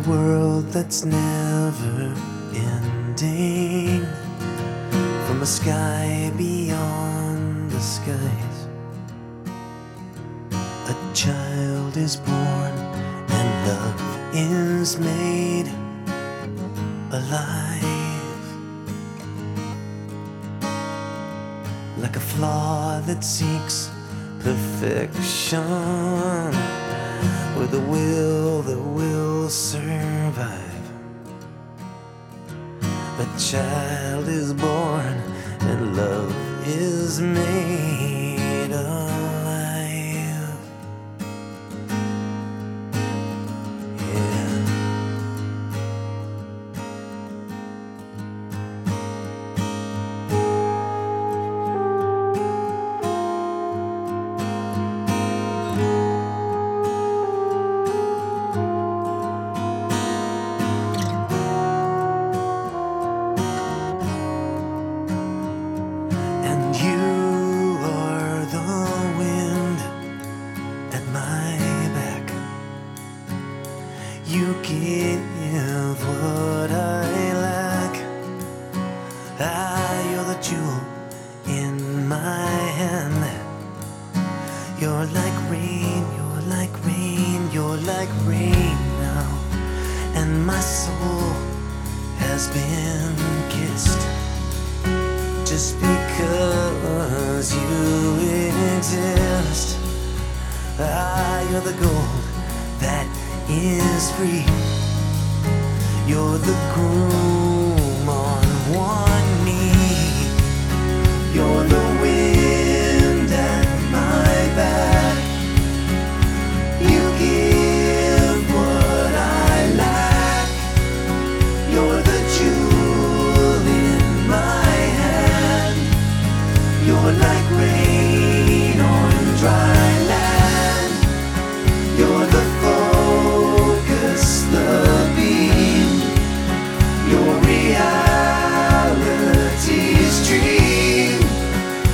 world that's never ending, from a sky beyond the skies. A child is born and love is made alive, like a flaw that seeks perfection, with a will that will survive. A child is born and love is made alive. Yeah. You give what I lack. You're the jewel in my hand. You're like rain, you're like rain, you're like rain now. And my soul has been kissed just because you exist. You're the gold that is free. You're the groom on one knee. You're the wind at my back. You give what I lack. You're the jewel in my hand. You're like rain on dry land. You're the the beam, your reality's dream.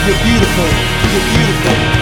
You're beautiful. You're beautiful.